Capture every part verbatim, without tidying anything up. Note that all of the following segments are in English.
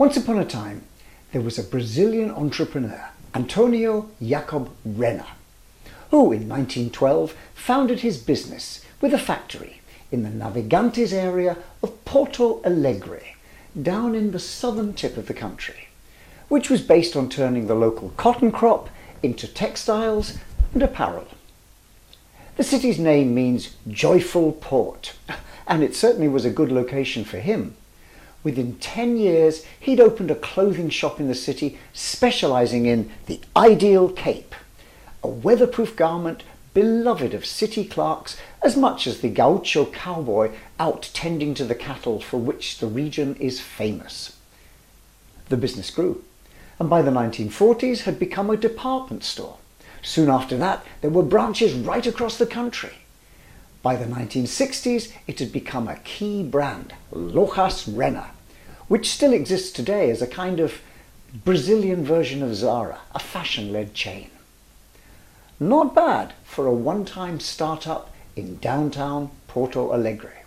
Once upon a time, there was a Brazilian entrepreneur, Antonio Jacob Renner, who in nineteen twelve founded his business with a factory in the Navegantes area of Porto Alegre, down in the southern tip of the country, which was based on turning the local cotton crop into textiles and apparel. The city's name means joyful port, and it certainly was a good location for him. Within ten years, he'd opened a clothing shop in the city specializing in the ideal cape, a weatherproof garment beloved of city clerks as much as the gaucho cowboy out tending to the cattle for which the region is famous. The business grew, and by the nineteen forties had become a department store. Soon after that, there were branches right across the country. By the nineteen sixties, it had become a key brand, Lojas Renner, which still exists today as a kind of Brazilian version of Zara, a fashion-led chain. Not bad for a one-time start-up in downtown Porto Alegre.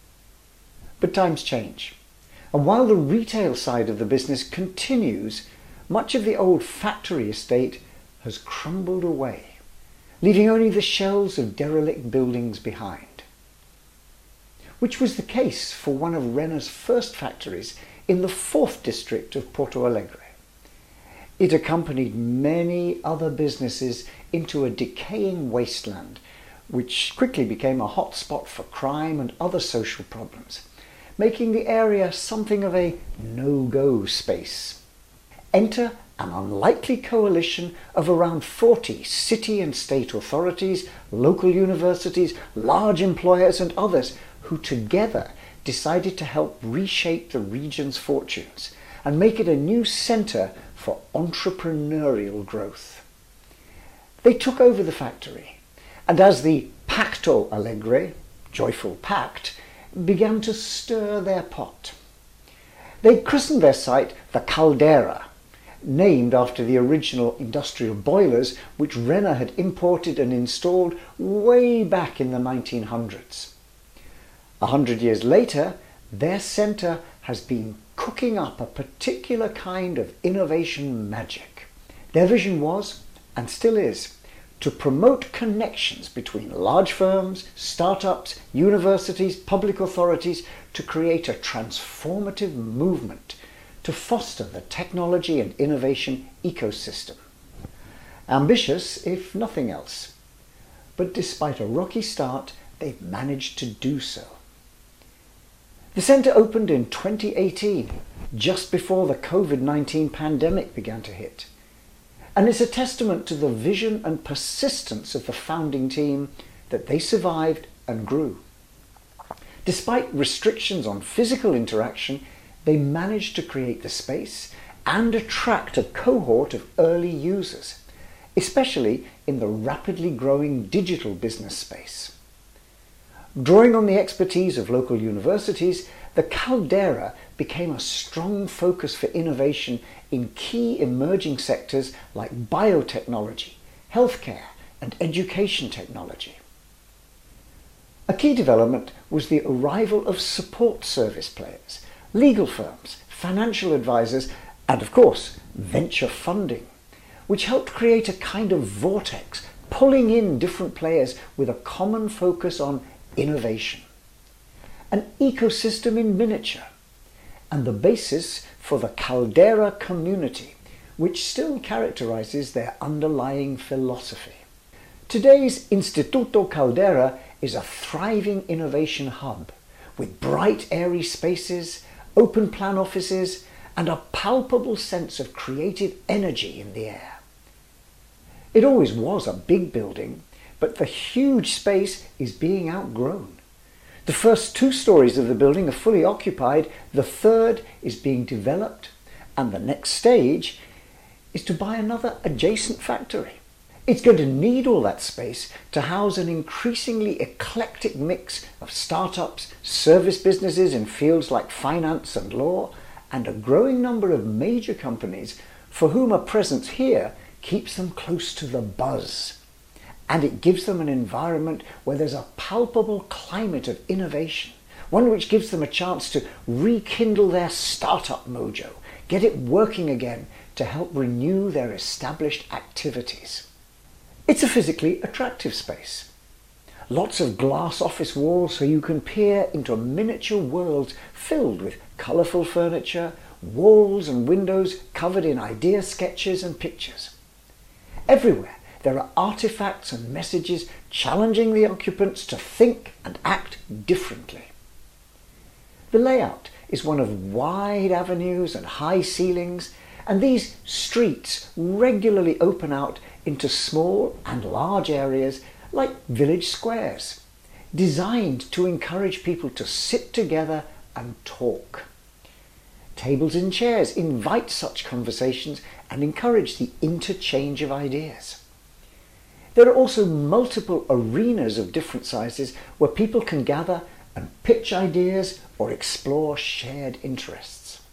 But times change, and while the retail side of the business continues, much of the old factory estate has crumbled away, leaving only the shells of derelict buildings behind. Which was the case for one of Renner's first factories in the fourth district of Porto Alegre. It accompanied many other businesses into a decaying wasteland, which quickly became a hot spot for crime and other social problems, making the area something of a no-go space. Enter an unlikely coalition of around forty city and state authorities, local universities, large employers and others who together decided to help reshape the region's fortunes and make it a new centre for entrepreneurial growth. They took over the factory, and as the Pacto Alegre, joyful pact, began to stir their pot. They christened their site the Caldera, named after the original industrial boilers which Renner had imported and installed way back in the nineteen hundreds. A hundred years later, their centre has been cooking up a particular kind of innovation magic. Their vision was, and still is, to promote connections between large firms, startups, universities, public authorities to create a transformative movement to foster the technology and innovation ecosystem. Ambitious, if nothing else. But despite a rocky start, they've managed to do so. The centre opened in twenty eighteen, just before the COVID nineteen pandemic began to hit. And it's a testament to the vision and persistence of the founding team that they survived and grew. Despite restrictions on physical interaction, they managed to create the space and attract a cohort of early users, especially in the rapidly growing digital business space. Drawing on the expertise of local universities, the Caldera became a strong focus for innovation in key emerging sectors like biotechnology, healthcare, and education technology. A key development was the arrival of support service players, legal firms, financial advisors, and of course, venture funding, which helped create a kind of vortex, pulling in different players with a common focus on innovation. An ecosystem in miniature, and the basis for the Caldera community, which still characterizes their underlying philosophy. Today's Instituto Caldera is a thriving innovation hub with bright, airy spaces, open plan offices, and a palpable sense of creative energy in the air. It always was a big building, but the huge space is being outgrown. The first two stories of the building are fully occupied, the third is being developed, and the next stage is to buy another adjacent factory. It's going to need all that space to house an increasingly eclectic mix of startups, service businesses in fields like finance and law, and a growing number of major companies for whom a presence here keeps them close to the buzz. And it gives them an environment where there's a palpable climate of innovation, one which gives them a chance to rekindle their startup mojo, get it working again to help renew their established activities. It's a physically attractive space. Lots of glass office walls so you can peer into miniature worlds filled with colourful furniture, walls and windows covered in idea sketches and pictures. Everywhere there are artifacts and messages challenging the occupants to think and act differently. The layout is one of wide avenues and high ceilings, and these streets regularly open out into small and large areas like village squares, designed to encourage people to sit together and talk. Tables and chairs invite such conversations and encourage the interchange of ideas. There are also multiple arenas of different sizes where people can gather and pitch ideas or explore shared interests.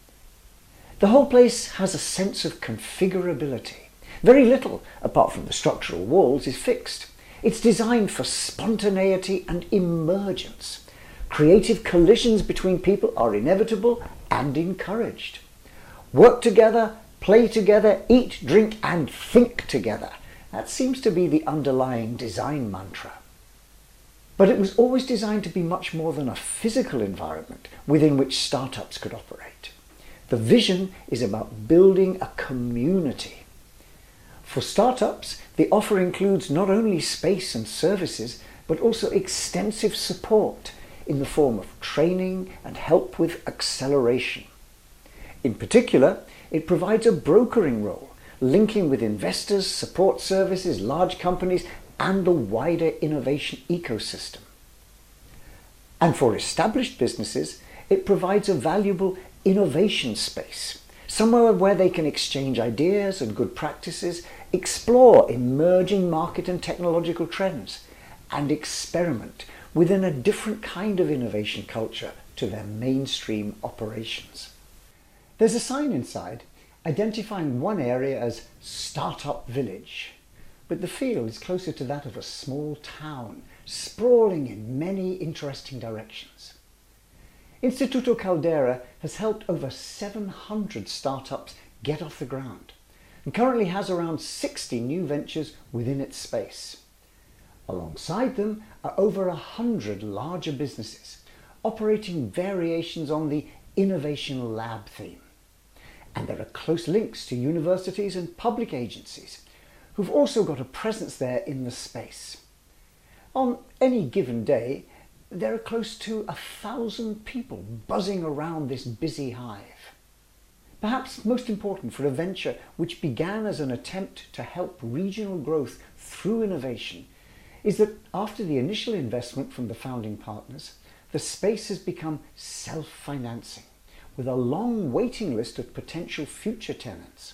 The whole place has a sense of configurability. Very little, apart from the structural walls, is fixed. It's designed for spontaneity and emergence. Creative collisions between people are inevitable and encouraged. Work together, play together, eat, drink and think together. That seems to be the underlying design mantra. But it was always designed to be much more than a physical environment within which startups could operate. The vision is about building a community. For startups, the offer includes not only space and services, but also extensive support in the form of training and help with acceleration. In particular, it provides a brokering role, linking with investors, support services, large companies, and the wider innovation ecosystem. And for established businesses, it provides a valuable innovation space, somewhere where they can exchange ideas and good practices, explore emerging market and technological trends, and experiment within a different kind of innovation culture to their mainstream operations. There's a sign inside identifying one area as Startup Village, but the feel is closer to that of a small town, sprawling in many interesting directions. Instituto Caldera has helped over seven hundred startups get off the ground and currently has around sixty new ventures within its space. Alongside them are over one hundred larger businesses operating variations on the Innovation Lab theme. And there are close links to universities and public agencies who've also got a presence there in the space. On any given day, there are close to a thousand people buzzing around this busy hive. Perhaps most important for a venture which began as an attempt to help regional growth through innovation is that after the initial investment from the founding partners, the space has become self-financing, with a long waiting list of potential future tenants.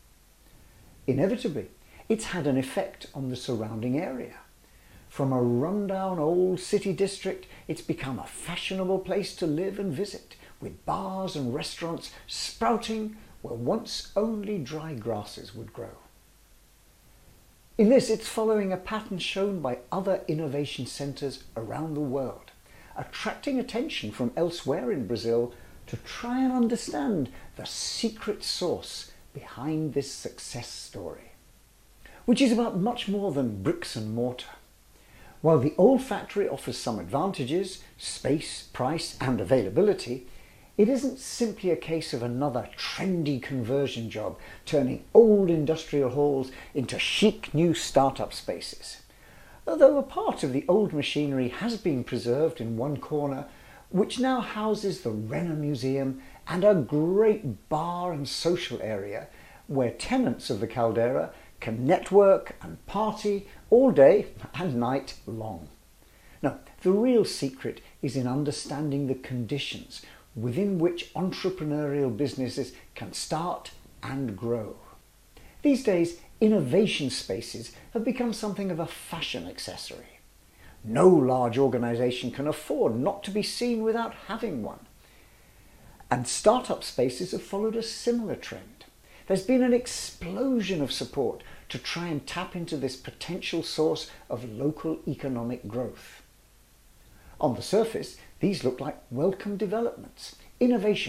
Inevitably, it's had an effect on the surrounding area. From a rundown old city district, it's become a fashionable place to live and visit, with bars and restaurants sprouting where once only dry grasses would grow. In this, it's following a pattern shown by other innovation centres around the world, attracting attention from elsewhere in Brazil to try and understand the secret sauce behind this success story, which is about much more than bricks and mortar. While the old factory offers some advantages, space, price and availability, it isn't simply a case of another trendy conversion job turning old industrial halls into chic new startup spaces. Although a part of the old machinery has been preserved in one corner, which now houses the Renner Museum and a great bar and social area where tenants of the Caldera can network and party all day and night long. Now, the real secret is in understanding the conditions within which entrepreneurial businesses can start and grow. These days, innovation spaces have become something of a fashion accessory. No large organisation can afford not to be seen without having one. And startup spaces have followed a similar trend. There's been an explosion of support to try and tap into this potential source of local economic growth. On the surface, these look like welcome developments, innovation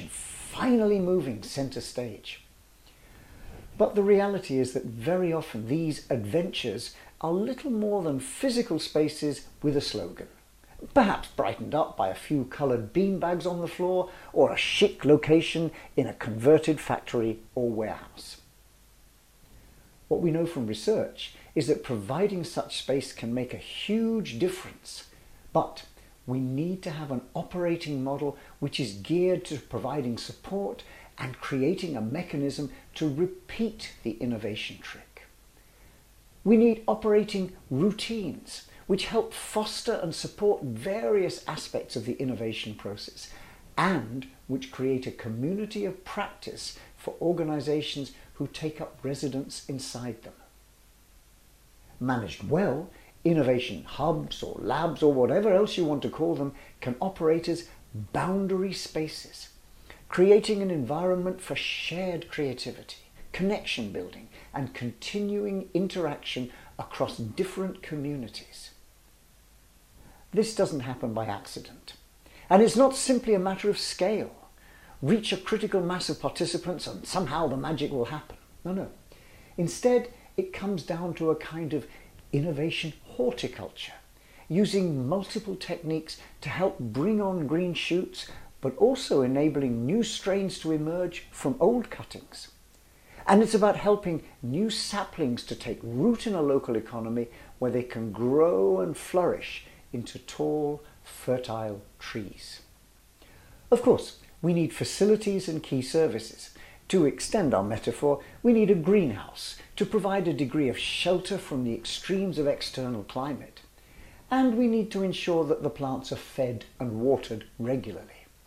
finally moving centre stage. But the reality is that very often these adventures are little more than physical spaces with a slogan, perhaps brightened up by a few coloured beanbags on the floor or a chic location in a converted factory or warehouse. What we know from research is that providing such space can make a huge difference, but we need to have an operating model which is geared to providing support and creating a mechanism to repeat the innovation trick. We need operating routines which help foster and support various aspects of the innovation process and which create a community of practice for organisations who take up residence inside them. Managed well, innovation hubs or labs or whatever else you want to call them can operate as boundary spaces, creating an environment for shared creativity, connection building and continuing interaction across different communities. This doesn't happen by accident, and it's not simply a matter of scale. Reach a critical mass of participants and somehow the magic will happen. No, no. Instead, it comes down to a kind of innovation horticulture, using multiple techniques to help bring on green shoots, but also enabling new strains to emerge from old cuttings. And it's about helping new saplings to take root in a local economy where they can grow and flourish into tall, fertile trees. Of course, we need facilities and key services. To extend our metaphor, we need a greenhouse to provide a degree of shelter from the extremes of external climate. And we need to ensure that the plants are fed and watered regularly.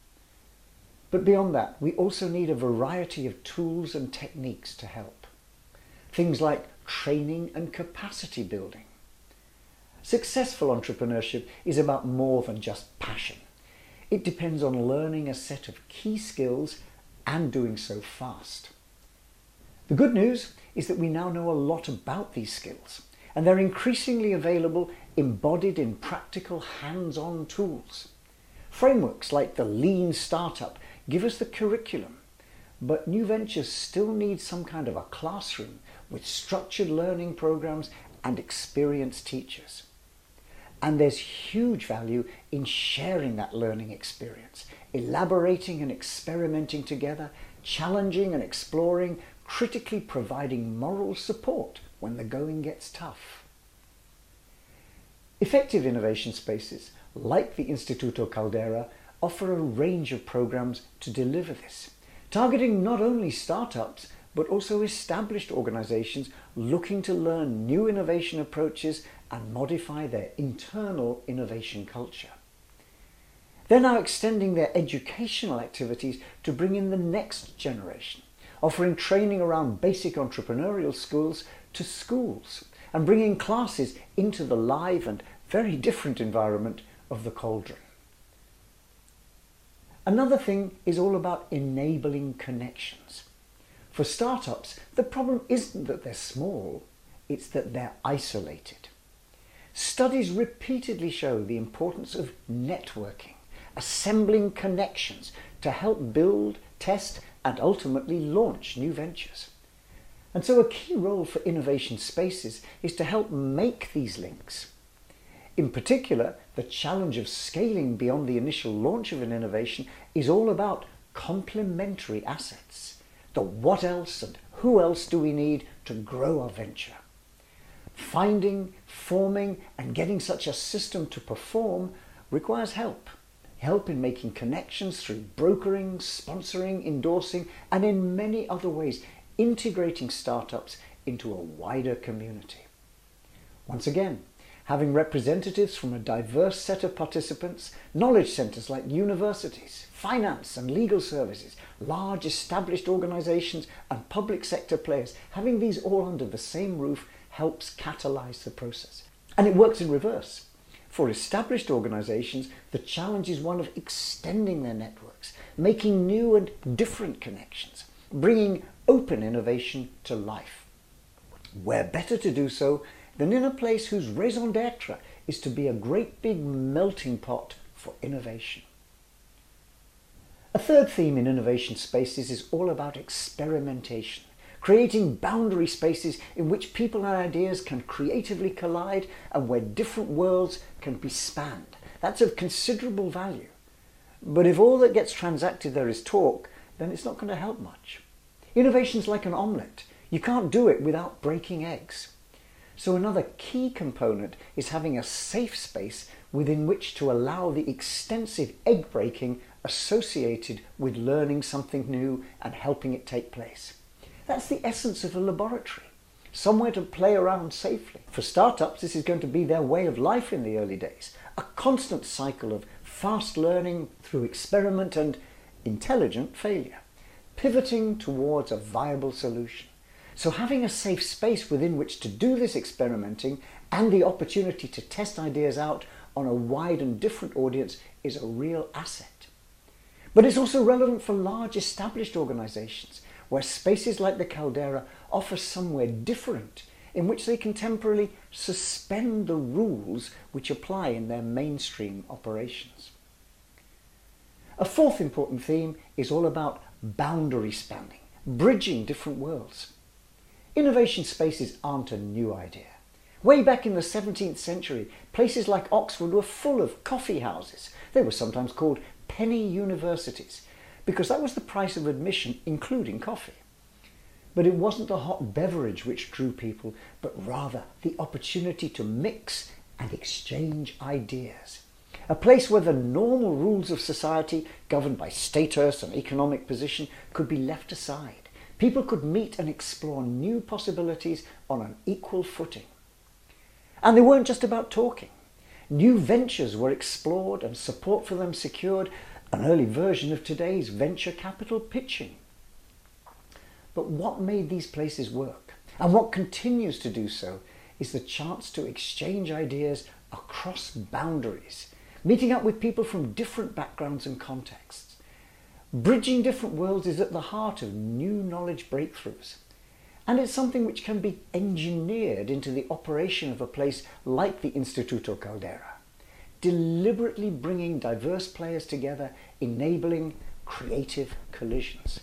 But beyond that, we also need a variety of tools and techniques to help. Things like training and capacity building. Successful entrepreneurship is about more than just passion. It depends on learning a set of key skills and doing so fast. The good news is that we now know a lot about these skills, and they're increasingly available embodied in practical hands-on tools. Frameworks like the Lean Startup give us the curriculum, but new ventures still need some kind of a classroom with structured learning programs and experienced teachers. And there's huge value in sharing that learning experience, elaborating and experimenting together, challenging and exploring, critically providing moral support when the going gets tough. Effective innovation spaces, like the Instituto Caldera, offer a range of programs to deliver this, targeting not only startups, but also established organizations looking to learn new innovation approaches and modify their internal innovation culture. They're now extending their educational activities to bring in the next generation, offering training around basic entrepreneurial skills to schools and bringing classes into the live and very different environment of the cauldron. Another thing is all about enabling connections. For startups, the problem isn't that they're small, it's that they're isolated. Studies repeatedly show the importance of networking, assembling connections to help build, test, and ultimately launch new ventures. And so a key role for innovation spaces is to help make these links. In particular, the challenge of scaling beyond the initial launch of an innovation is all about complementary assets. The what else and who else do we need to grow our venture? Finding, forming, and getting such a system to perform requires help. Help in making connections through brokering, sponsoring, endorsing, and in many other ways, integrating startups into a wider community. Once again, having representatives from a diverse set of participants, knowledge centres like universities, finance and legal services, large established organisations and public sector players, having these all under the same roof helps catalyse the process. And it works in reverse. For established organisations, the challenge is one of extending their networks, making new and different connections, bringing open innovation to life. Where better to do so than in a place whose raison d'etre is to be a great big melting pot for innovation. A third theme in innovation spaces is all about experimentation, creating boundary spaces in which people and ideas can creatively collide and where different worlds can be spanned. That's of considerable value. But if all that gets transacted there is talk, then it's not going to help much. Innovation's like an omelette. You can't do it without breaking eggs. So another key component is having a safe space within which to allow the extensive egg breaking associated with learning something new and helping it take place. That's the essence of a laboratory, somewhere to play around safely. For startups, this is going to be their way of life in the early days, a constant cycle of fast learning through experiment and intelligent failure, pivoting towards a viable solution. So having a safe space within which to do this experimenting and the opportunity to test ideas out on a wide and different audience is a real asset. But it's also relevant for large established organizations where spaces like the Caldera offer somewhere different in which they can temporarily suspend the rules which apply in their mainstream operations. A fourth important theme is all about boundary spanning, bridging different worlds. Innovation spaces aren't a new idea. Way back in the seventeenth century, places like Oxford were full of coffee houses. They were sometimes called penny universities, because that was the price of admission, including coffee. But it wasn't the hot beverage which drew people, but rather the opportunity to mix and exchange ideas. A place where the normal rules of society, governed by status and economic position, could be left aside. People could meet and explore new possibilities on an equal footing. And they weren't just about talking. New ventures were explored and support for them secured, an early version of today's venture capital pitching. But what made these places work, and what continues to do so, is the chance to exchange ideas across boundaries, meeting up with people from different backgrounds and contexts. Bridging different worlds is at the heart of new knowledge breakthroughs, and it's something which can be engineered into the operation of a place like the Instituto Caldera, deliberately bringing diverse players together, enabling creative collisions.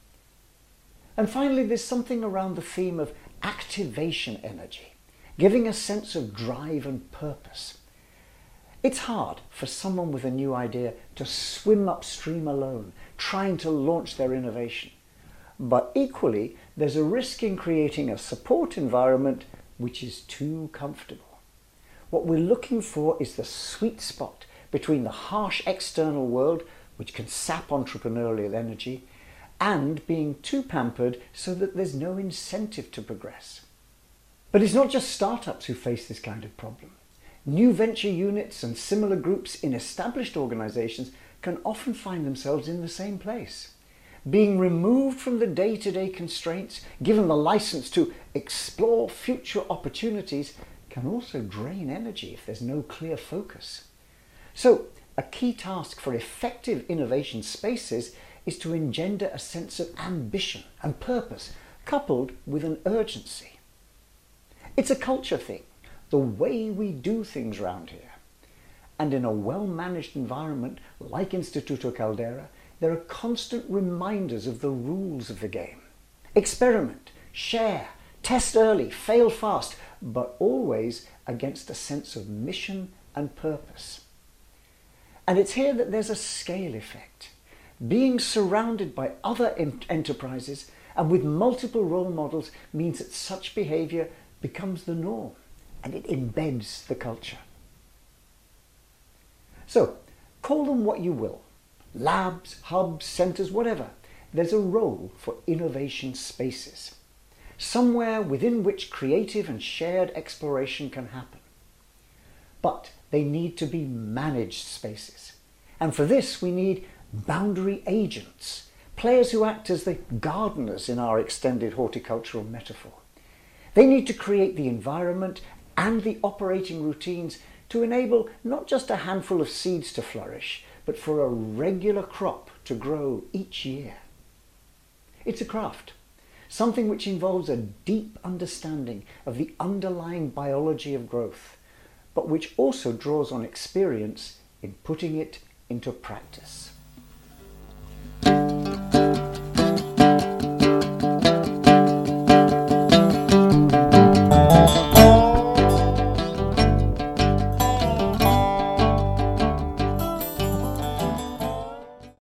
And finally, there's something around the theme of activation energy, giving a sense of drive and purpose. It's hard for someone with a new idea to swim upstream alone, trying to launch their innovation. But equally, there's a risk in creating a support environment which is too comfortable. What we're looking for is the sweet spot between the harsh external world, which can sap entrepreneurial energy, and being too pampered so that there's no incentive to progress. But it's not just startups who face this kind of problem. New venture units and similar groups in established organizations can often find themselves in the same place. Being removed from the day-to-day constraints, given the license to explore future opportunities, can also drain energy if there's no clear focus. So, a key task for effective innovation spaces is to engender a sense of ambition and purpose, coupled with an urgency. It's a culture thing, the way we do things around here. And in a well-managed environment like Instituto Caldera, there are constant reminders of the rules of the game. Experiment, share, test early, fail fast, but always against a sense of mission and purpose. And it's here that there's a scale effect. Being surrounded by other enterprises and with multiple role models means that such behavior becomes the norm, and it embeds the culture. So, call them what you will. Labs, hubs, centres, whatever. There's a role for innovation spaces. Somewhere within which creative and shared exploration can happen. But they need to be managed spaces. And for this we need boundary agents, players who act as the gardeners in our extended horticultural metaphor. They need to create the environment and the operating routines to enable not just a handful of seeds to flourish, but for a regular crop to grow each year. It's a craft, something which involves a deep understanding of the underlying biology of growth, but which also draws on experience in putting it into practice.